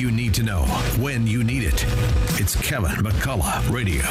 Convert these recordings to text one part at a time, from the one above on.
you need to know when you need it. It's Kevin McCullough Radio.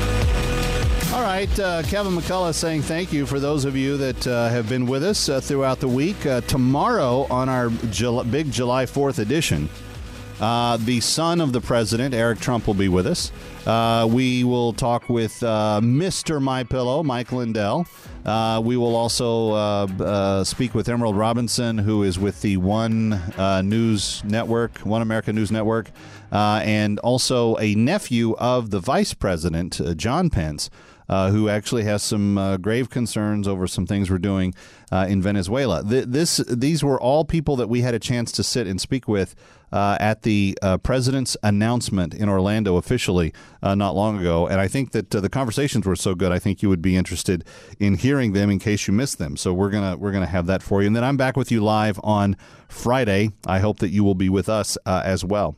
All right, Kevin McCullough saying thank you for those of you that have been with us throughout the week. Tomorrow on our big July 4th edition, the son of the president, Eric Trump, will be with us. We will talk with Mr. MyPillow, Mike Lindell. We will also speak with Emerald Robinson, who is with the One America News Network, and also a nephew of the vice president, John Pence, who actually has some grave concerns over some things we're doing in Venezuela. These were all people that we had a chance to sit and speak with at the president's announcement in Orlando officially not long ago. And I think that the conversations were so good, I think you would be interested in hearing them in case you missed them. So we're gonna have that for you. And then I'm back with you live on Friday. I hope that you will be with us as well.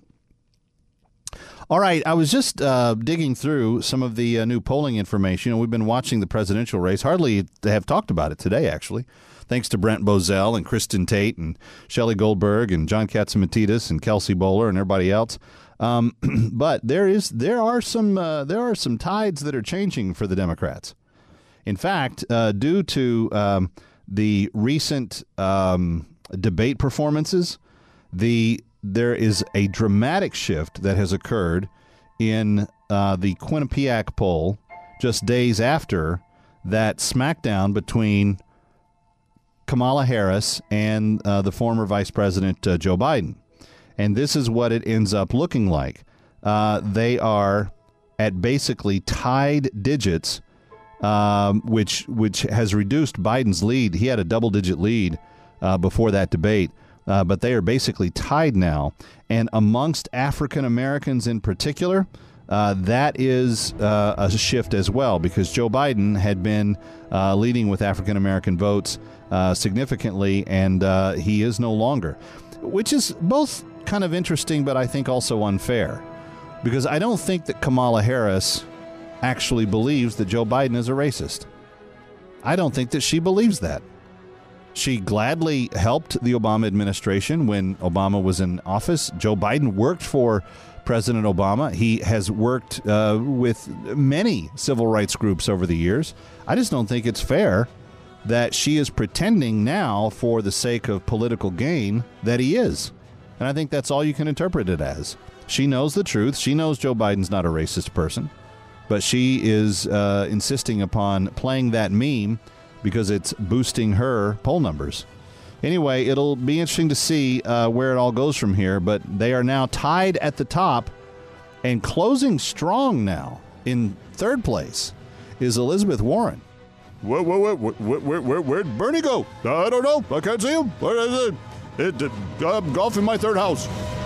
All right, I was just digging through some of the new polling information. We've been watching the presidential race. Hardly have talked about it today, actually, thanks to Brent Bozell and Kristen Tate and Shelley Goldberg and John Katsimatidis and Kelsey Bowler and everybody else. But there are some tides that are changing for the Democrats. In fact, due to the recent debate performances, there is a dramatic shift that has occurred in the Quinnipiac poll just days after that smackdown between Kamala Harris and the former Vice President Joe Biden. And this is what it ends up looking like. They are at basically tied digits, which has reduced Biden's lead. He had a double-digit lead before that debate. But they are basically tied now. And amongst African Americans in particular, that is a shift as well, because Joe Biden had been leading with African American votes significantly, and he is no longer, which is both kind of interesting, but I think also unfair, because I don't think that Kamala Harris actually believes that Joe Biden is a racist. I don't think that she believes that. She gladly helped the Obama administration when Obama was in office. Joe Biden worked for President Obama. He has worked with many civil rights groups over the years. I just don't think it's fair that she is pretending now for the sake of political gain that he is. And I think that's all you can interpret it as. She knows the truth. She knows Joe Biden's not a racist person, but she is insisting upon playing that meme because it's boosting her poll numbers. Anyway, it'll be interesting to see where it all goes from here, but they are now tied at the top, and closing strong now in third place is Elizabeth Warren. Where'd Bernie go? I don't know. I can't see him. Where is it? Golf in my third house.